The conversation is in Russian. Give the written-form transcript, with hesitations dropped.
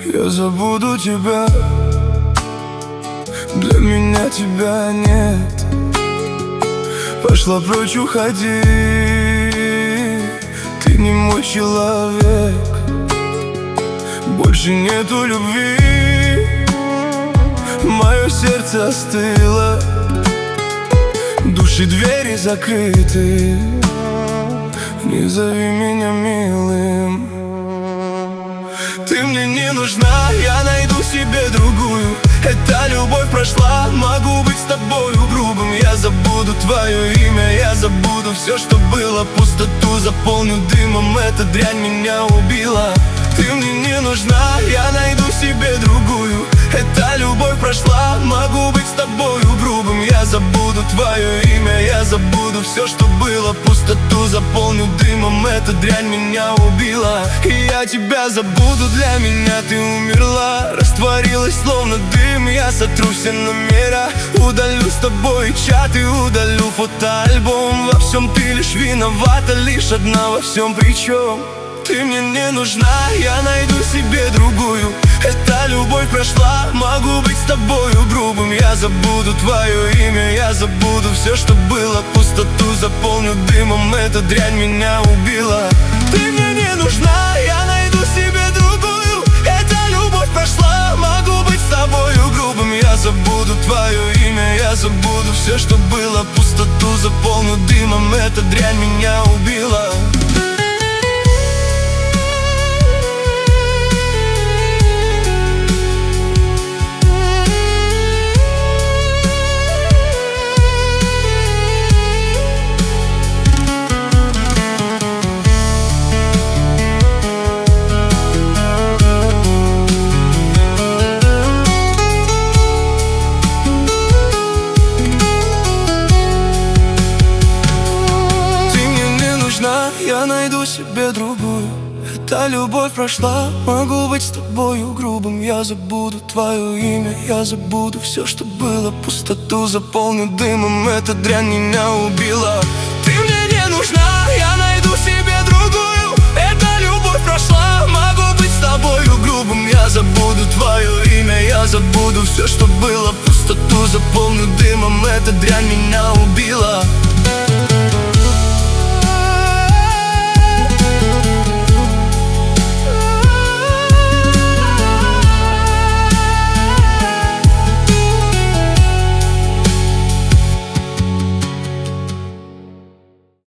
Я забуду тебя, для меня тебя нет. Пошла прочь, уходи, ты не мой человек. Больше нету любви, мое сердце остыло, души двери закрыты. Не зови меня милым. Ты мне не нужна, я найду себе другую. Эта любовь прошла, могу быть с тобою грубым. Я забуду твое имя, я забуду все, что было. Пустоту заполню дымом, эта дрянь меня убила. Ты мне не нужна, я найду себе другую. Эта любовь прошла, могу быть с тобою грубым. Я забуду твое имя, я забуду все, что было. Пустоту заполню дымом, эта дрянь меня убила. И я тебя забуду, для меня ты умерла. Растворилась словно дым, я сотру все номера. Удалю с тобой чаты, удалю фотоальбом. Во всем ты лишь виновата, лишь одна во всем причем. Ты мне не нужна, я найду себе другую. Эта любовь прошла, могу быть с тобою грубым. Я забуду твое имя, я забуду все, что было. Пустоту заполню дымом, эта дрянь меня убила. Ты мне не нужна, я найду себе другую. Эта любовь прошла, могу быть с тобою грубым. Я забуду твое имя, я забуду все, что было. Пустоту заполню дымом, эта дрянь меня убила. Я найду себе другую. Эта любовь прошла, могу быть с тобою грубым. Я забуду твое имя, я забуду все, что было. Пустоту заполню дымом, эта дрянь меня убила. Ты мне не нужна, я найду себе другую. Эта любовь прошла, могу быть с тобою грубым. Я забуду твое имя, я забуду все, что было. Пустоту заполню дымом, эта дрянь меня убила.